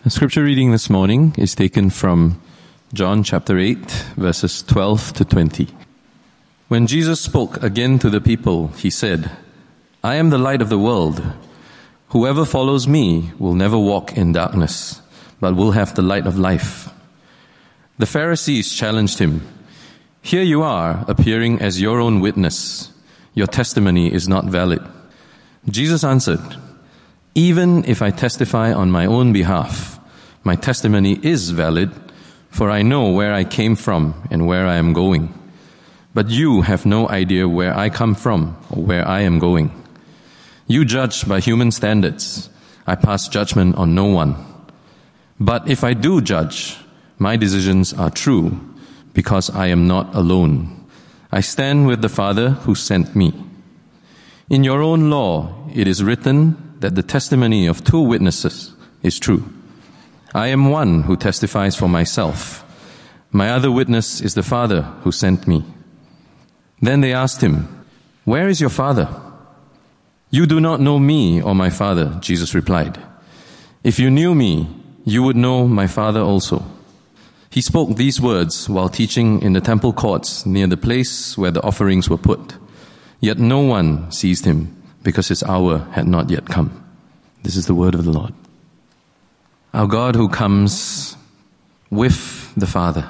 The scripture reading this morning is taken from John chapter 8, verses 12 to 20. When Jesus spoke again to the people, he said, "I am the light of the world. Whoever follows me will never walk in darkness, but will have the light of life." The Pharisees challenged him, "Here you are, appearing as your own witness. Your testimony is not valid." Jesus answered, "Even if I testify on my own behalf, my testimony is valid, for I know where I came from and where I am going. But you have no idea where I come from or where I am going. You judge by human standards. I pass judgment on no one. But if I do judge, my decisions are true, because I am not alone. I stand with the Father who sent me. In your own law, it is written that the testimony of two witnesses is true. I am one who testifies for myself. My other witness is the Father who sent me." Then they asked him, "Where is your Father?" "You do not know me or my Father," Jesus replied. "If you knew me, you would know my Father also." He spoke these words while teaching in the temple courts near the place where the offerings were put. Yet no one seized him, because his hour had not yet come. This is the word of the Lord. Our God who comes with the Father.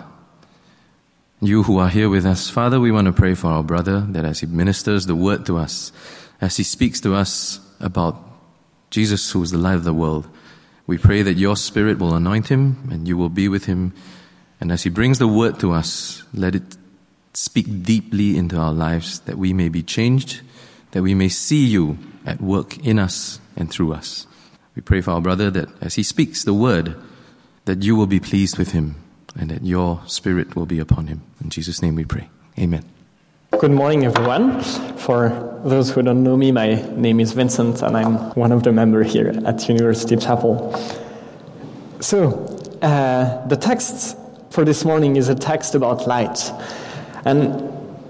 You who are here with us, Father, we want to pray for our brother, that as he ministers the word to us, as he speaks to us about Jesus, who is the light of the world, we pray that your Spirit will anoint him and you will be with him. And as he brings the word to us, let it speak deeply into our lives, that we may be changed, that we may see you at work in us and through us. We pray for our brother that as he speaks the word, that you will be pleased with him and that your Spirit will be upon him. In Jesus' name we pray. Amen. Good morning, everyone. For those who don't know me, my name is Vincent and I'm one of the members here at University Chapel. So, the text for this morning is a text about light. And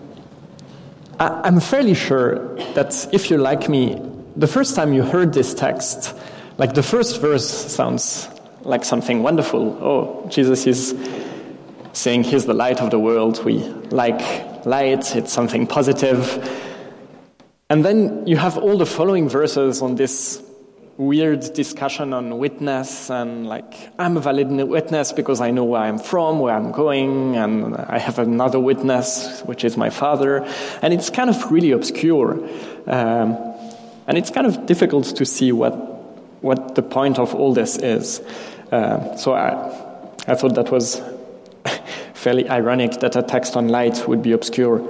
I'm fairly sure that if you're like me, the first time you heard this text, like the first verse sounds like something wonderful. Oh, Jesus is saying he's the light of the world. We like light. It's something positive. And then you have all the following verses on this weird discussion on witness and like, I'm a valid witness because I know where I'm from, where I'm going, and I have another witness, which is my Father. And it's kind of really obscure. And it's kind of difficult to see what the point of all this is. So I thought that was fairly ironic that a text on light would be obscure.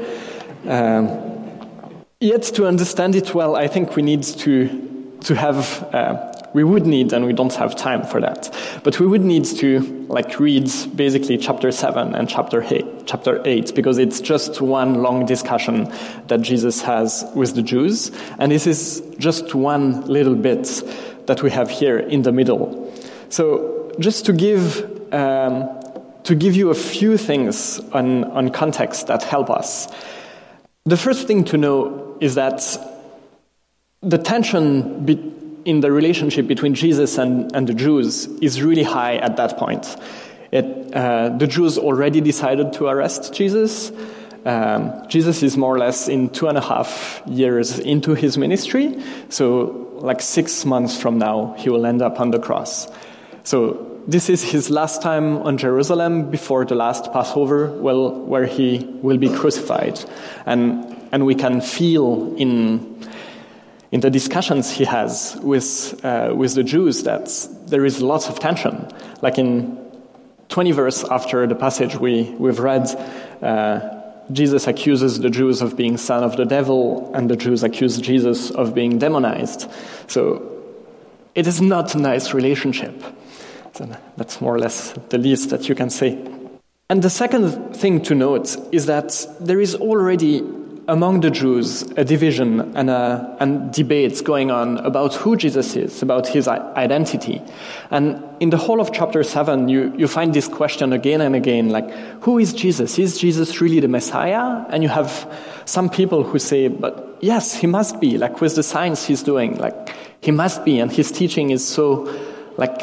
Yet to understand it well, I think we need to have, we would need, and we don't have time for that, but we would need to read basically chapter 7 and chapter 8, because it's just one long discussion that Jesus has with the Jews, and this is just one little bit that we have here in the middle. So just to give you a few things on context that help us. The first thing to know is that the tension in the relationship between Jesus and the Jews is really high at that point. The Jews already decided to arrest Jesus. Jesus is more or less in 2.5 years into his ministry. So 6 months from now, he will end up on the cross. So this is his last time on Jerusalem before the last Passover, where he will be crucified. And we can feel in the discussions he has with the Jews that there is lots of tension. Like in 20 verse after the passage we've read, Jesus accuses the Jews of being son of the devil, and the Jews accuse Jesus of being demonized. So it is not a nice relationship. So that's more or less the least that you can say. And the second thing to note is that there is already among the Jews a division and debates going on about who Jesus is, about his identity. And in the whole of chapter 7, you find this question again and again, who is Jesus? Is Jesus really the Messiah? And you have some people who say, but yes, he must be, with the signs he's doing, he must be, and his teaching is so,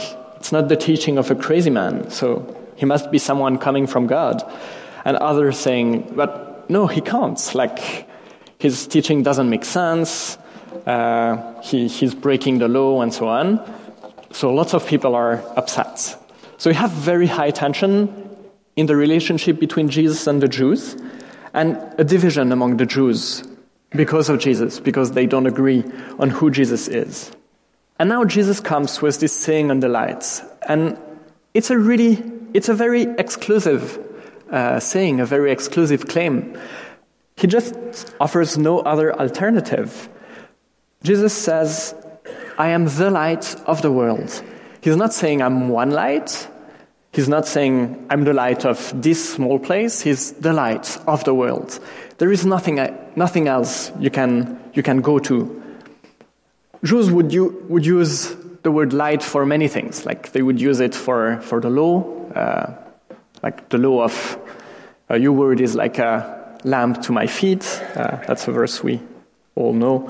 It's not the teaching of a crazy man, so he must be someone coming from God. And others saying, but no, he can't. Like, his teaching doesn't make sense. He's breaking the law and so on. So lots of people are upset. So you have very high tension in the relationship between Jesus and the Jews, and a division among the Jews because of Jesus, because they don't agree on who Jesus is. And now Jesus comes with this saying on the lights, and it's a very exclusive saying, a very exclusive claim. He just offers no other alternative. Jesus says, I am the light of the world. He's not saying I'm one light. He's not saying I'm the light of this small place. He's the light of the world. There is nothing else you can go to. Jews would use the word light for many things. Like they would use it for the law, like the law of your word is like a lamp to my feet. That's a verse we all know.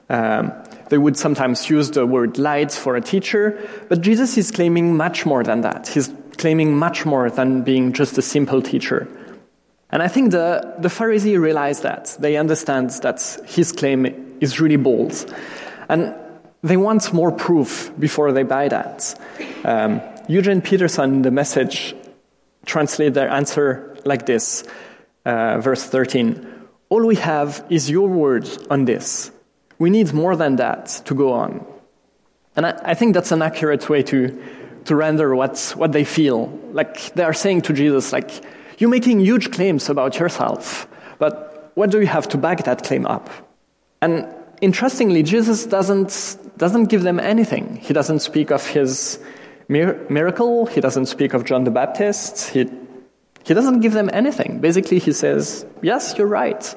They would sometimes use the word light for a teacher, but Jesus is claiming much more than that. He's claiming much more than being just a simple teacher. And I think the Pharisees realize that. They understand that his claim is really bold. And they want more proof before they buy that. Eugene Peterson, in The Message, translate their answer like this, verse 13. All we have is your word on this. We need more than that to go on. And I think that's an accurate way to render what they feel. Like they are saying to Jesus, like, you're making huge claims about yourself, but what do you have to back that claim up? And interestingly, Jesus doesn't give them anything. He doesn't speak of his miracle. He doesn't speak of John the Baptist. He doesn't give them anything. Basically, he says, yes, you're right.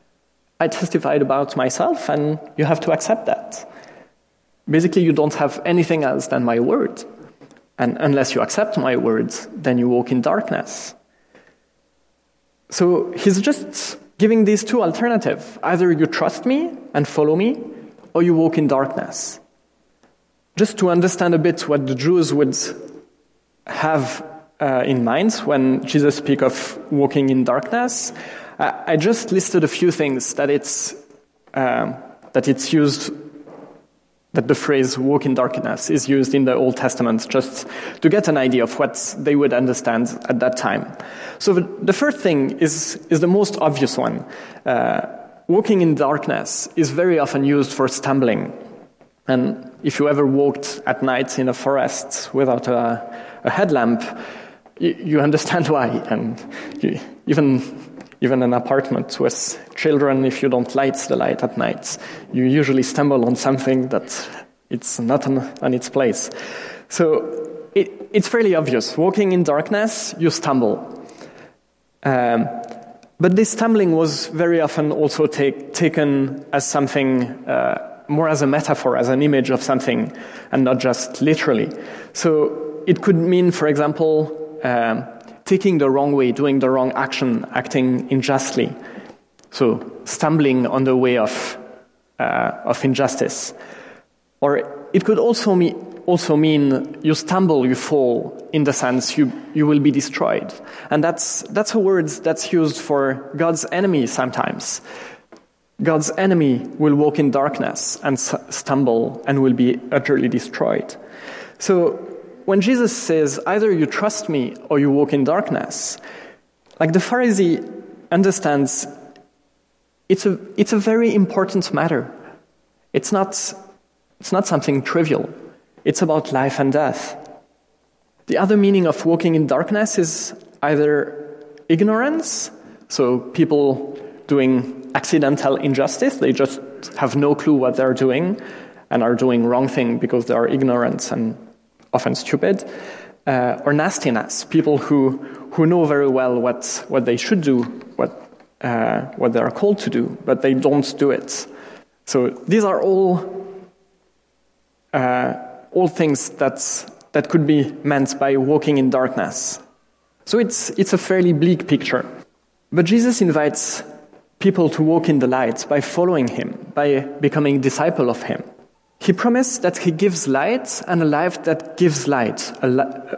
I testified about myself, and you have to accept that. Basically, you don't have anything else than my word. And unless you accept my words, then you walk in darkness. So he's just giving these two alternatives. Either you trust me and follow me, or you walk in darkness. Just to understand a bit what the Jews would have in mind when Jesus speaks of walking in darkness, I just listed a few things that it's used, that the phrase walk in darkness is used in the Old Testament, just to get an idea of what they would understand at that time. So the first thing is the most obvious one. Walking in darkness is very often used for stumbling. And if you ever walked at night in a forest without a headlamp, you understand why. And even an apartment with children, if you don't light the light at night, you usually stumble on something that it's not on its place. So it's fairly obvious. Walking in darkness, you stumble. But this stumbling was very often also taken as something more as a metaphor, as an image of something, and not just literally. So it could mean, for example, taking the wrong way, doing the wrong action, acting unjustly. So stumbling on the way of injustice. Or it could also mean you stumble, you fall, in the sense you will be destroyed. And that's a word that's used for God's enemy sometimes. God's enemy will walk in darkness and stumble and will be utterly destroyed. So when Jesus says, either you trust me or you walk in darkness, like the Pharisee understands it's a very important matter. It's not something trivial. It's about life and death. The other meaning of walking in darkness is either ignorance, so people doing accidental injustice, they just have no clue what they're doing and are doing wrong thing because they are ignorant and often stupid, or nastiness, people who know very well what they should do, what they are called to do, but they don't do it. So these are all things that could be meant by walking in darkness. So it's a fairly bleak picture. But Jesus invites people to walk in the light by following him, by becoming a disciple of him. He promised that he gives light and a life that gives light. A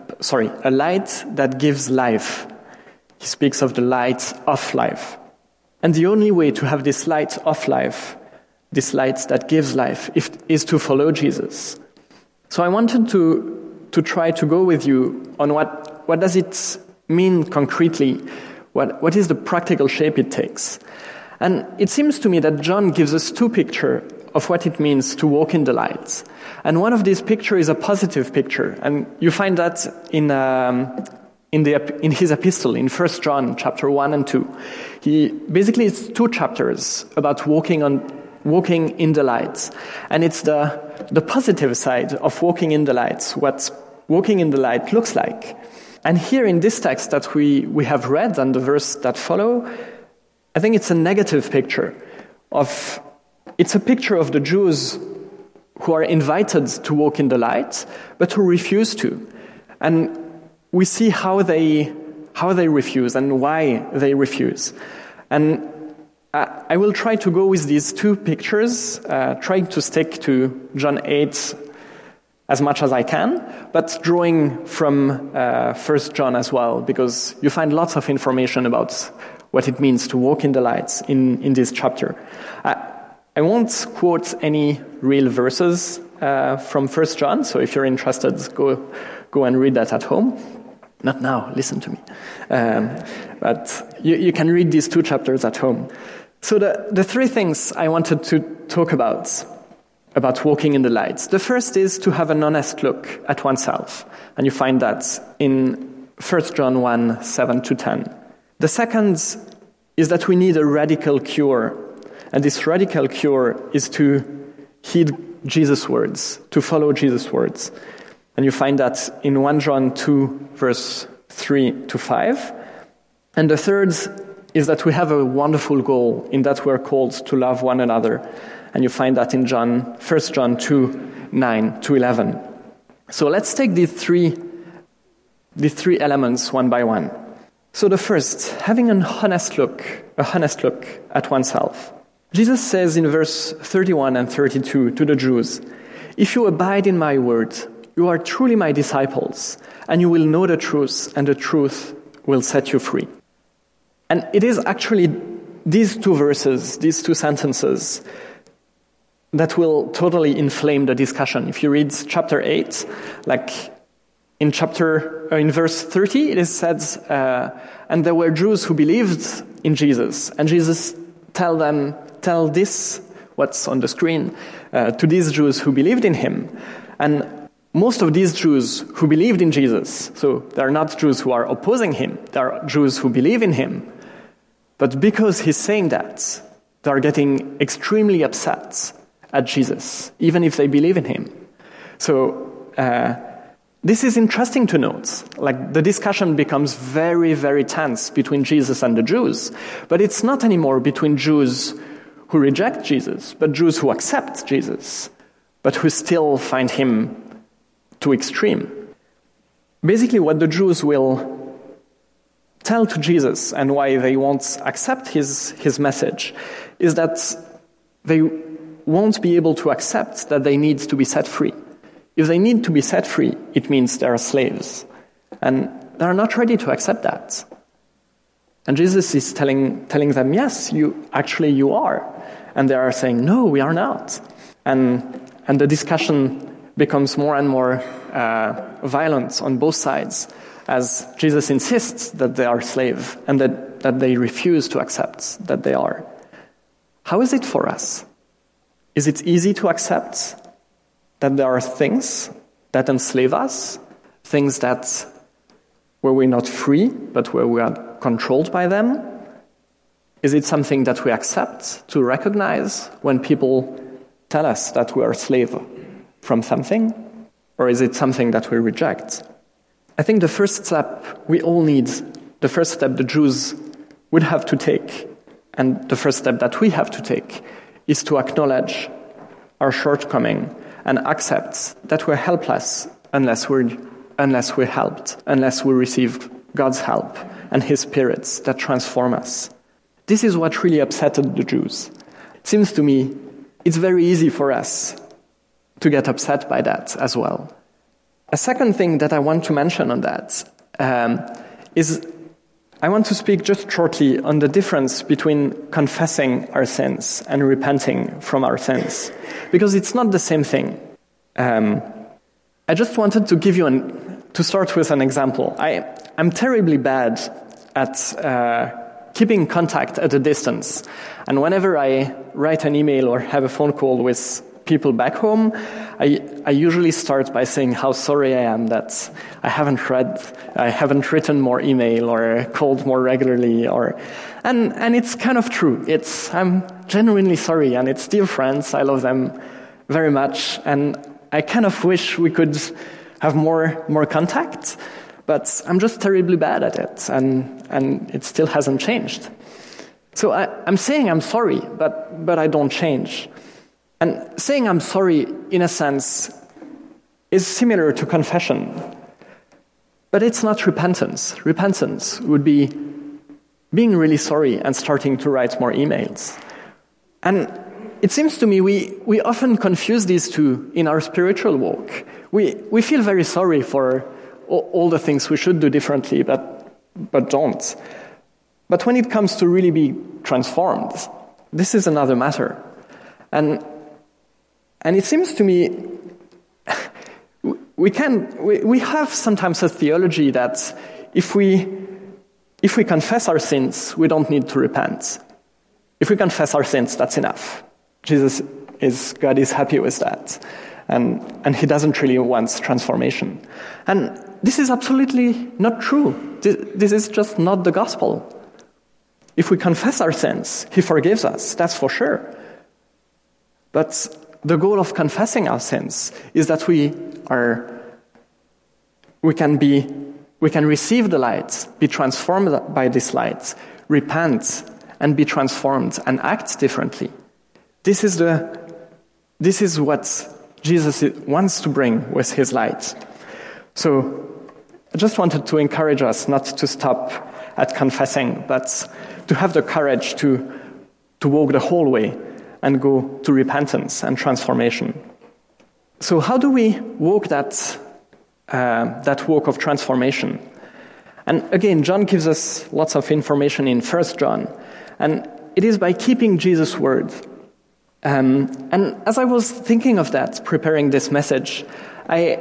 light that gives life. He speaks of the light of life. And the only way to have this light of life, this light that gives life, is to follow Jesus. So I wanted to try to go with you on what does it mean concretely? What is the practical shape it takes? And it seems to me that John gives us two pictures of what it means to walk in the light. And one of these pictures is a positive picture. And you find that in his epistle, in 1 John chapter 1 and 2. It's two chapters about walking in the light. And it's the positive side of walking in the light, what walking in the light looks like. And here in this text that we have read and the verse that follow, I think it's a negative picture it's a picture of the Jews who are invited to walk in the light, but who refuse to. And we see how they refuse and why they refuse. And I will try to go with these two pictures, trying to stick to John 8 as much as I can, but drawing from 1 John as well, because you find lots of information about what it means to walk in the light in this chapter. I won't quote any real verses from 1 John, so if you're interested, go and read that at home. Not now, listen to me. But you can read these two chapters at home. So the three things I wanted to talk about walking in the light. The first is to have an honest look at oneself. And you find that in 1 John 1, 7 to 10. The second is that we need a radical cure. And this radical cure is to heed Jesus' words, to follow Jesus' words. And you find that in 1 John 2, verse 3 to 5. And the third is that we have a wonderful goal in that we're called to love one another. And you find that in 1 John 2, 9 to 11. So let's take these three elements one by one. So the first, having a honest look at oneself. Jesus says in verse 31 and 32 to the Jews, "If you abide in my word, you are truly my disciples, and you will know the truth, and the truth will set you free." And it is actually these two verses, these two sentences, that will totally inflame the discussion. If you read chapter 8, like in verse 30, it is said, and there were Jews who believed in Jesus, and Jesus tell this, what's on the screen, to these Jews who believed in him. And most of these Jews who believed in Jesus, so they're not Jews who are opposing him, they're Jews who believe in him. But because he's saying that, they're getting extremely upset at Jesus, even if they believe in him. So this is interesting to note. Like, the discussion becomes very, very tense between Jesus and the Jews. But it's not anymore between Jews who reject Jesus, but Jews who accept Jesus, but who still find him too extreme. Basically, what the Jews will tell to Jesus and why they won't accept his message is that they won't be able to accept that they need to be set free. If they need to be set free, it means they are slaves. And they're not ready to accept that. And Jesus is telling them, yes, you are. And they are saying, no, we are not. And the discussion becomes more and more violent on both sides as Jesus insists that they are slaves and that they refuse to accept that they are. How is it for us? Is it easy to accept that there are things that enslave us, things where we're not free, but where we are controlled by them? Is it something that we accept to recognize when people tell us that we are a slave from something? Or is it something that we reject? I think the first step we all need, the first step the Jews would have to take, and the first step that we have to take, is to acknowledge our shortcoming and accept that we're helpless unless we're helped, unless we receive God's help and his spirits that transform us. This is what really upset the Jews. It seems to me it's very easy for us get upset by that as well. A second thing that I want to mention on that is I want to speak just shortly on the difference between confessing our sins and repenting from our sins, because it's not the same thing. I just wanted to give you to start with an example. I'm terribly bad at keeping contact at a distance, and whenever I write an email or have a phone call with people back home, I usually start by saying how sorry I am that I haven't written more email or called more regularly, and it's kind of true. I'm genuinely sorry, and it's dear friends. I love them very much, and I kind of wish we could have more contact, but I'm just terribly bad at it, and it still hasn't changed. So I'm saying I'm sorry, but I don't change. And saying I'm sorry, in a sense, is similar to confession. But it's not repentance. Repentance would be being really sorry and starting to write more emails. And it seems to me we often confuse these two in our spiritual walk. We feel very sorry for all the things we should do differently, but don't. But when it comes to really be transformed, this is another matter. And it seems to me we have sometimes a theology that if we confess our sins, we don't need to repent. If we confess our sins, that's enough. God is happy with that. And he doesn't really want transformation. And this is absolutely not true. This is just not the gospel. If we confess our sins, he forgives us, that's for sure. But the goal of confessing our sins is that we can receive the light, be transformed by this light, repent, and be transformed and act differently. This is what Jesus wants to bring with his light. So I just wanted to encourage us not to stop at confessing, but to have the courage to walk the whole way and go to repentance and transformation. So how do we walk that walk of transformation? And again, John gives us lots of information in 1 John, and it is by keeping Jesus' word. And as I was thinking of that, preparing this message, I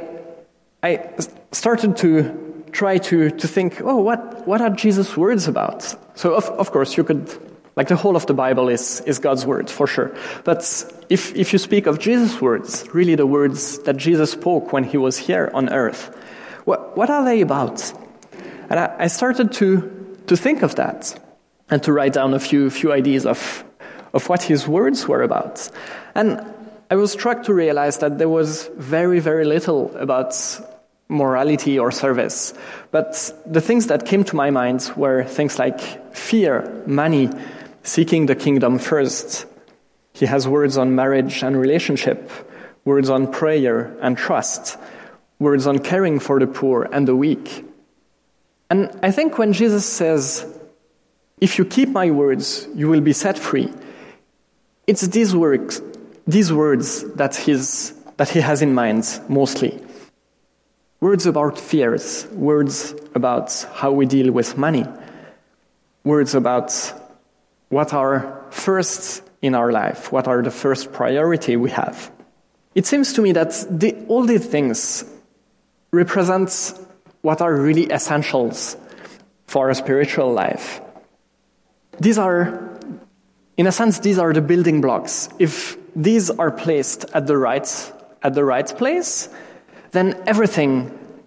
started to try to think, what are Jesus' words about? So of course you could, like the whole of the Bible is God's word, for sure. But if you speak of Jesus' words, really the words that Jesus spoke when he was here on earth, what are they about? And I started to think of that and to write down a few ideas of what his words were about. And I was struck to realize that there was very, very little about morality or service. But the things that came to my mind were things like fear, money, seeking the kingdom first. He has words on marriage and relationship, words on prayer and trust, words on caring for the poor and the weak. And I think when Jesus says, if you keep my words, you will be set free, it's these words that he has in mind mostly. Words about fears, words about how we deal with money, words about what are first in our life, what are the first priority we have. It seems to me that all these things represent what are really essentials for a spiritual life. These are, in a sense, these are the building blocks. If these are placed at the right place, then everything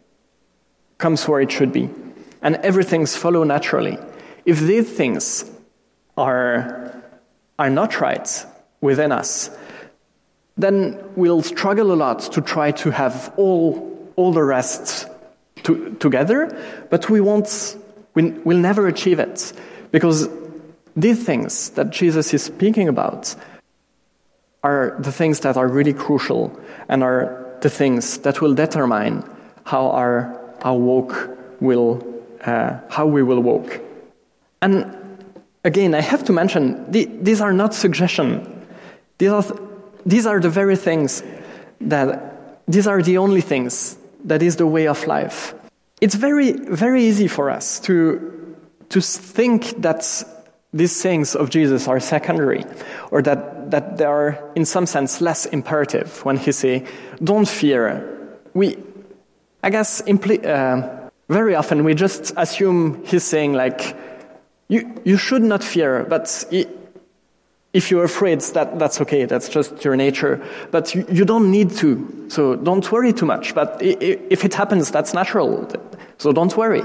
comes where it should be, and everything's follow naturally. If these things are not right within us, then we'll struggle a lot to try to have all the rest together, but we'll never achieve it, because these things that Jesus is speaking about are the things that are really crucial and are the things that will determine how our walk will, how we will walk. And again, I have to mention, these are not suggestion. These are the very things that these are the only things, that is the way of life. It's very, very easy for us to think that these sayings of Jesus are secondary, or that they are, in some sense, less imperative when he say, don't fear. I guess, very often we just assume he's saying, like, you should not fear, but if you're afraid, that's okay, that's just your nature. But you don't need to, so don't worry too much. But if it happens, that's natural, so don't worry.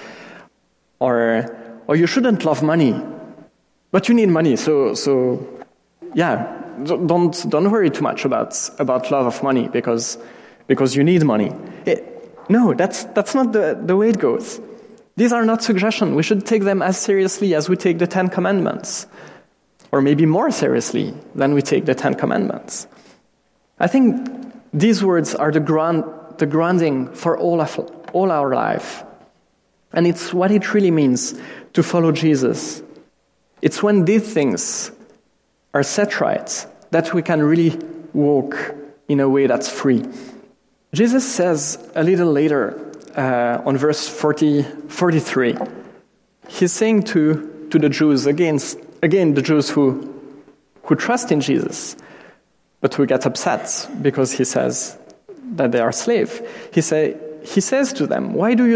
Or you shouldn't love money, but you need money, so yeah, don't worry too much about love of money because you need money. No, that's not the way it goes. These are not suggestions. We should take them as seriously as we take the Ten Commandments, or maybe more seriously than we take the Ten Commandments. I think these words are the grounding for all our life. And it's what it really means to follow Jesus. It's when these things are set right that we can really walk in a way that's free. Jesus says a little later, on verse 43, he's saying to the Jews, again the Jews who trust in Jesus, but who get upset because he says that they are slaves. He says to them, why do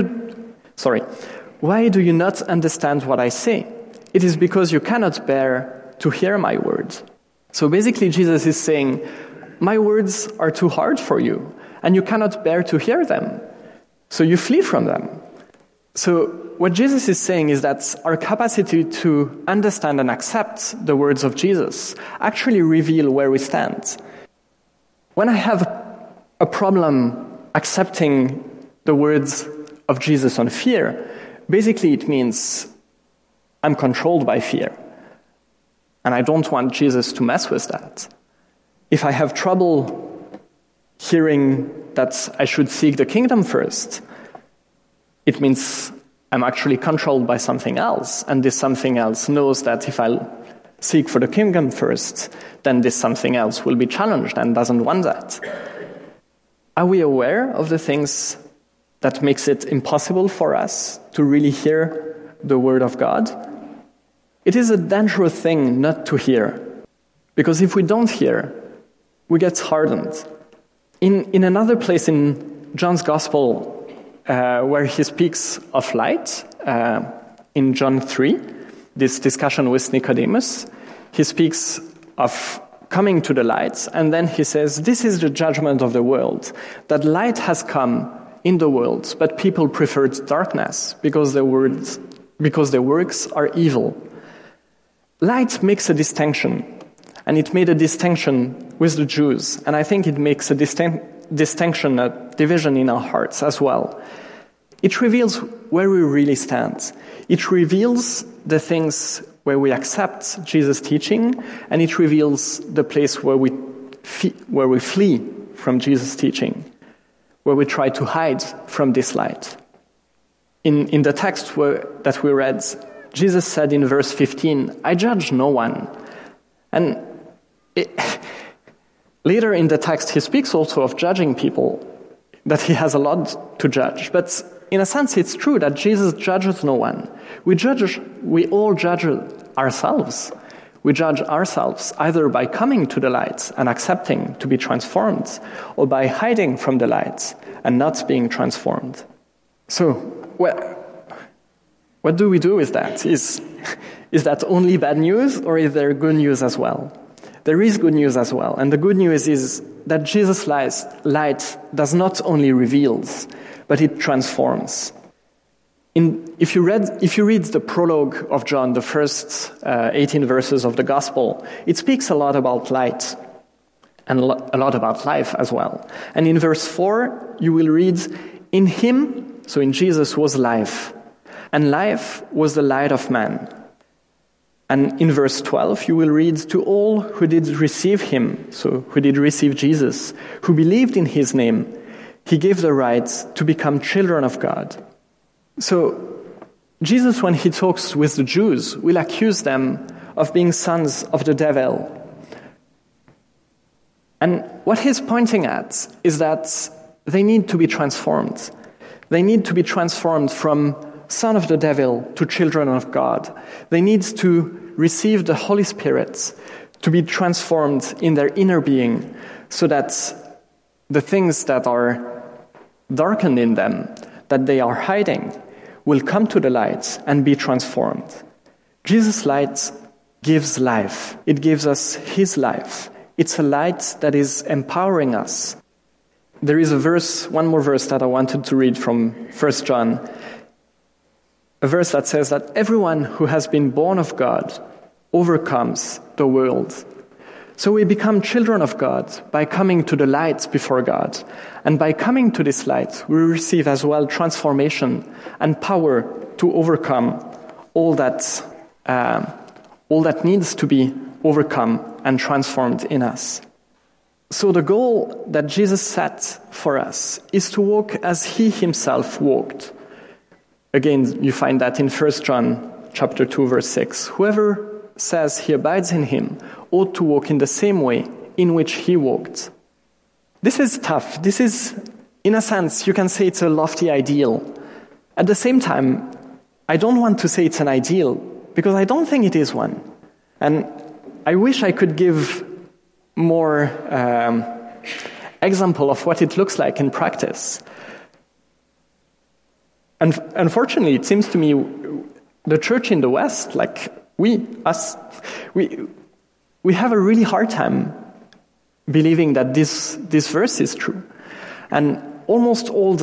you not understand what I say? It is because you cannot bear to hear my words. So basically Jesus is saying, my words are too hard for you, and you cannot bear to hear them. So you flee from them. So what Jesus is saying is that our capacity to understand and accept the words of Jesus actually reveal where we stand. When I have a problem accepting the words of Jesus on fear, basically it means I'm controlled by fear. And I don't want Jesus to mess with that. If I have trouble hearing that I should seek the kingdom first, it means I'm actually controlled by something else, and this something else knows that if I seek for the kingdom first, then this something else will be challenged and doesn't want that. Are we aware of the things that makes it impossible for us to really hear the word of God? It is a dangerous thing not to hear, because if we don't hear, we get hardened. In another place in John's Gospel, where he speaks of light, in John 3, this discussion with Nicodemus, he speaks of coming to the light, and then he says, this is the judgment of the world, that light has come in the world, but people preferred darkness because their works are evil. Light makes a distinction, and it made a distinction with the Jews, and I think it makes a distinction, a division in our hearts as well. It reveals where we really stand. It reveals the things where we accept Jesus' teaching, and it reveals the place where we flee from Jesus' teaching, where we try to hide from this light. In the text that we read, Jesus said in verse 15, I judge no one. And later in the text, he speaks also of judging people, that he has a lot to judge. But in a sense, it's true that Jesus judges no one. We all judge ourselves. We judge ourselves either by coming to the light and accepting to be transformed, or by hiding from the light and not being transformed. So, what do we do with that? Is that only bad news, or is there good news as well? There is good news as well. And the good news is that Jesus' light does not only reveals, but it transforms. If you read the prologue of John, the first 18 verses of the Gospel, it speaks a lot about light and a lot about life as well. And in verse 4, you will read, in him, so in Jesus, was life, and life was the light of man. And in verse 12, you will read, to all who did receive him, so who did receive Jesus, who believed in his name, he gave the right to become children of God. So Jesus, when he talks with the Jews, will accuse them of being sons of the devil. And what he's pointing at is that they need to be transformed. They need to be transformed from son of the devil to children of God. They need to receive the Holy Spirit to be transformed in their inner being so that the things that are darkened in them, that they are hiding, will come to the light and be transformed. Jesus' light gives life. It gives us his life. It's a light that is empowering us. There is one more verse that I wanted to read from 1 John, a verse that says that everyone who has been born of God overcomes the world. So we become children of God by coming to the light before God. And by coming to this light, we receive as well transformation and power to overcome all that needs to be overcome and transformed in us. So the goal that Jesus set for us is to walk as he himself walked. Again, you find that in 1 John chapter 2, verse 6. Whoever says he abides in him ought to walk in the same way in which he walked. This is tough. This is, in a sense, you can say it's a lofty ideal. At the same time, I don't want to say it's an ideal, because I don't think it is one. And I wish I could give more example of what it looks like in practice. And unfortunately, it seems to me the church in the West, like we have a really hard time believing that this verse is true. And almost all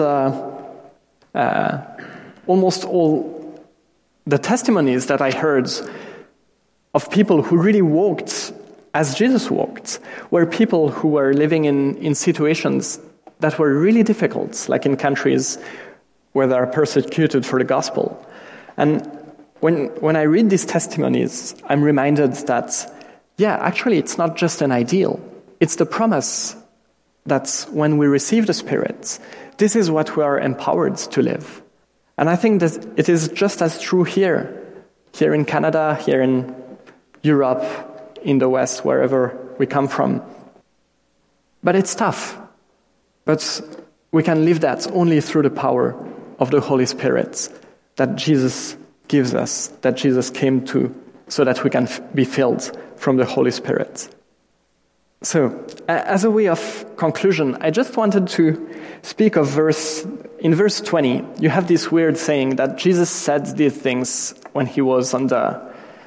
the testimonies that I heard of people who really walked as Jesus walked were people who were living in situations that were really difficult, like in countries where they are persecuted for the gospel. And when I read these testimonies, I'm reminded that, actually it's not just an ideal. It's the promise that when we receive the Spirit, this is what we are empowered to live. And I think that it is just as true here in Canada, here in Europe, in the West, wherever we come from. But it's tough. But we can live that only through the power of the Holy Spirit that Jesus gives us, that Jesus came to, so that we can be filled from the Holy Spirit. So, as a way of conclusion, I just wanted to speak of in verse 20, you have this weird saying that Jesus said these things when he was in the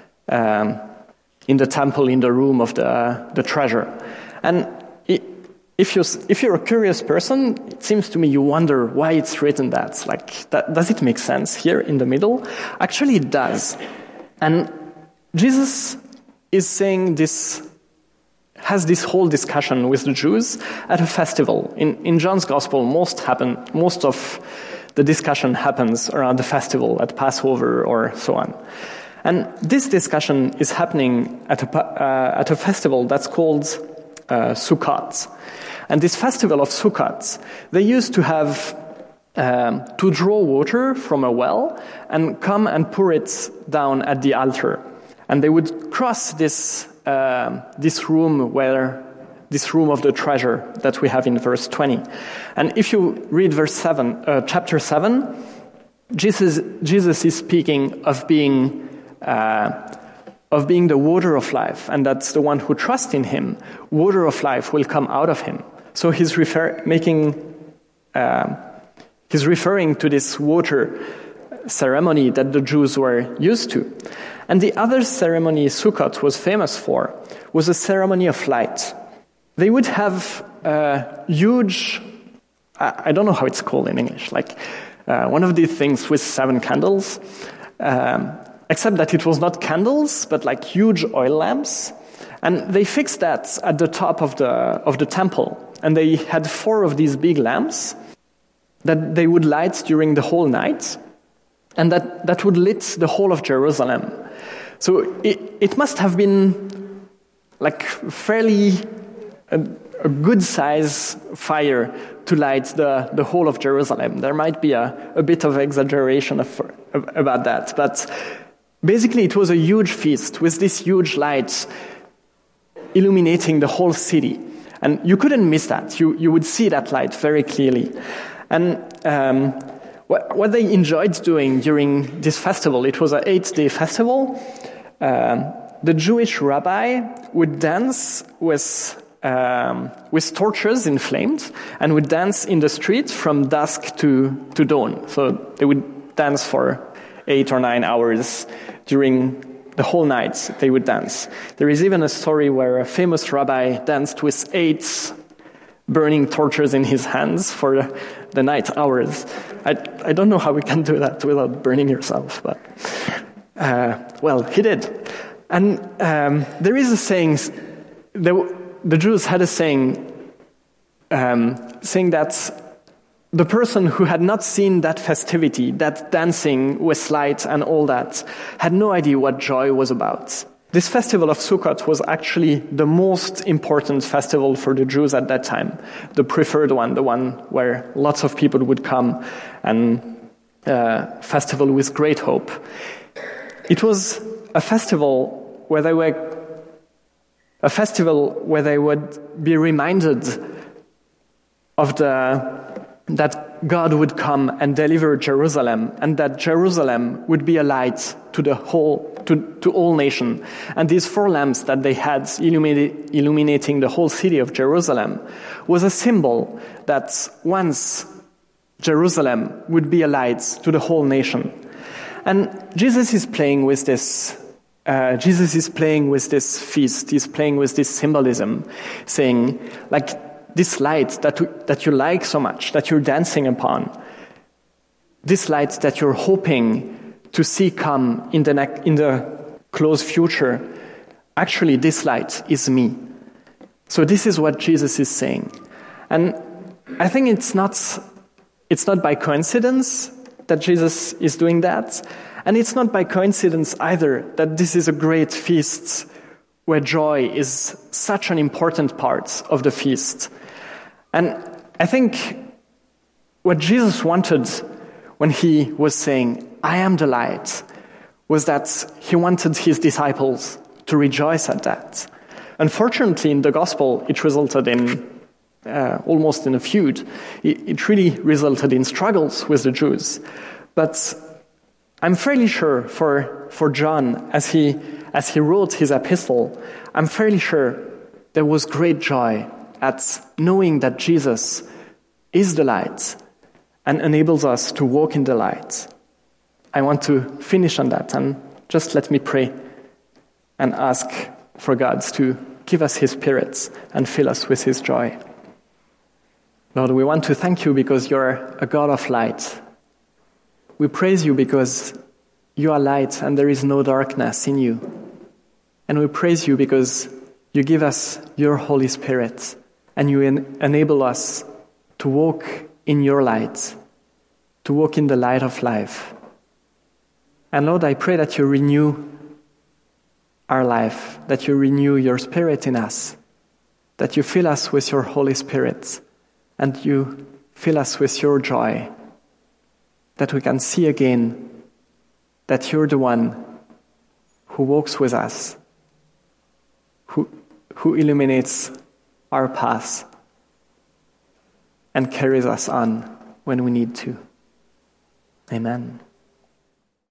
temple, in the room of the treasure. And if you're a curious person, it seems to me you wonder why it's written that. Like, does it make sense here in the middle? Actually, it does. And Jesus is saying this, has this whole discussion with the Jews at a festival. In John's Gospel, most of the discussion happens around the festival, at Passover or so on. And this discussion is happening at a festival that's called Sukkot. And this festival of Sukkot, they used to have to draw water from a well and come and pour it down at the altar. And they would cross this room of the treasure that we have in verse 20. And if you read chapter 7, Jesus is speaking of being the water of life, and that's the one who trusts in him. Water of life will come out of him. So he's referring to this water ceremony that the Jews were used to. And the other ceremony Sukkot was famous for was a ceremony of light. They would have a huge, I don't know how it's called in English, like one of these things with 7 candles, except that it was not candles, but like huge oil lamps. And they fixed that at the top of the temple. And they had 4 of these big lamps that they would light during the whole night, and that would lit the whole of Jerusalem. So it must have been like fairly a good size fire to light the whole of Jerusalem. There might be a bit of exaggeration about that, but basically it was a huge feast with this huge light illuminating the whole city. And you couldn't miss that. You would see that light very clearly. And what they enjoyed doing during this festival, it was an 8-day festival. The Jewish rabbi would dance with torches inflamed and would dance in the street from dusk to dawn. So they would dance for 8 or 9 hours during the whole night. They would dance. There is even a story where a famous rabbi danced with 8 burning torches in his hands for the night hours. I don't know how we can do that without burning yourself, but well, he did. And there is a saying, the Jews had a saying that the person who had not seen that festivity, that dancing with light and all that, had no idea what joy was about. This festival of Sukkot was actually the most important festival for the Jews at that time, the preferred one, the one where lots of people would come, and festival with great hope. It was a festival where they would be reminded of that God would come and deliver Jerusalem, and that Jerusalem would be a light to to all nations. And these 4 lamps that they had illuminating the whole city of Jerusalem was a symbol that once Jerusalem would be a light to the whole nation. And Jesus is playing with this. Jesus is playing with this feast. He's playing with this symbolism, saying, like, this light that you like so much, that you're dancing upon, this light that you're hoping to see come in the close future, actually this light is me. So this is what Jesus is saying. And I think it's not by coincidence that Jesus is doing that. And it's not by coincidence either that this is a great feast where joy is such an important part of the feast. And I think what Jesus wanted when he was saying, I am the light, was that he wanted his disciples to rejoice at that. Unfortunately, in the gospel, it resulted in almost in a feud. It really resulted in struggles with the Jews. But I'm fairly sure for John, as he wrote his epistle, I'm fairly sure there was great joy at knowing that Jesus is the light and enables us to walk in the light. I want to finish on that, and just let me pray and ask for God to give us his Spirit and fill us with his joy. Lord, we want to thank you because you're a God of light. We praise you because you are light and there is no darkness in you. And we praise you because you give us your Holy Spirit and you enable us to walk in your light, to walk in the light of life. And Lord, I pray that you renew our life, that you renew your Spirit in us, that you fill us with your Holy Spirit, and you fill us with your joy, that we can see again that you're the one who walks with us, who illuminates our path and carries us on when we need to. Amen.